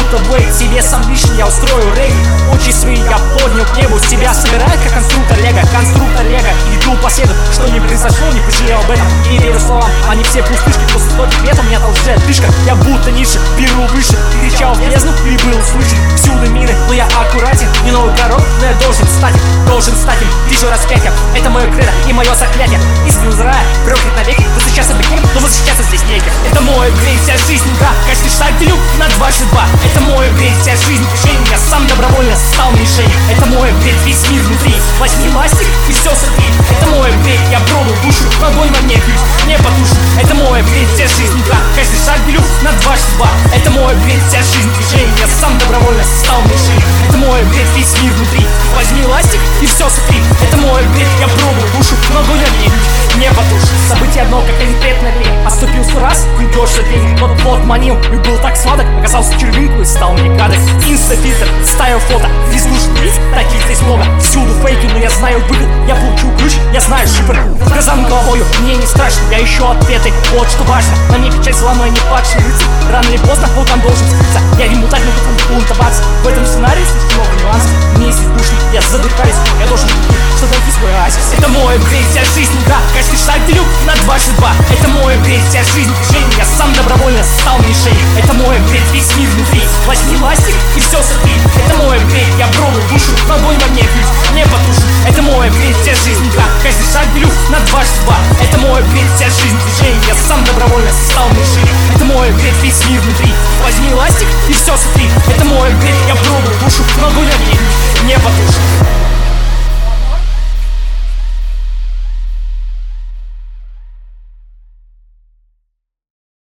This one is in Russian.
будто бы себе сам лично я устрою рейд. Очи свои я поднял к небу, тебя собирает как конструктор лего. Конструктор лего, иду по следу, что не произошло, не пожалел об этом. И верю словам, они все пустышки. После стольких лет у меня толжет дышка. Я будто ниже, беру выше. Кричал в бездну и был услышан. Всюду мины, но я аккуратен. Не новый король, но я должен стать им. Вижу распятие, это мое кредо и мое заклятие. Истину из рая, проклят навеки. Восхищаться бы кем, но восхищаться здесь неким. Это мой грейд, вся жизнь, да. Каждый шаг делю на 22. Это мой грейд, вся жизнь, движение. Я сам добровольно стал мишенью. Это мой грейд, весь мир внутри. Возьми ластик и все сотри. Это мой грейд, я пробую душу, но огонь во мне ключ не потушит. Это мой грейд, вся жизнь, да. Каждый шаг делю на 22. Это мой грейд, вся жизнь, движение. Я сам добровольно стал мишенью. Это мой грейд, весь мир внутри. Возьми ластик и все сотри. Это мой грейд, я пробую душу, но огонь во мне ключ не потушит. Событие одно, как конкретно день. Оступился раз, придешь день. Тот плод манил и был так сладок. Оказался червинку и стал мне гадок. Инстафильтр, ставил фото. Здесь нужен лиц, таких здесь много. Всюду фейки, но я знаю выход. Я получу ключ, я знаю шифр. Газан головою, мне не страшно. Я ищу ответы, вот что важно. На мне печать сломай, не падший рыцарь. Рано или поздно вулкан должен скрыться. Я ему так могу бунтоваться. В этом сценарии слишком много нюансов. Мне есть душный, я задыхаюсь. Я должен что найти свой оазис. Это мой грейд, вся жизнь, да. Каждый шаг делю на 22. Это мой грейд, вся жизнь, движение. Я сам добровольно стал мишенью. Это мой грейд, весь мир внутри. Возьми ластик и все сотри. Это мой грейд, я пробую душу, но огонь во мне ключ не потушит. Это мой грейд, вся жизнь, да. Каждый шаг делю на 22. Это мой грейд, вся жизнь, движение. Я сам добровольно стал мишенью. Это мой грейд, весь мир внутри. Возьми ластик и все сотри.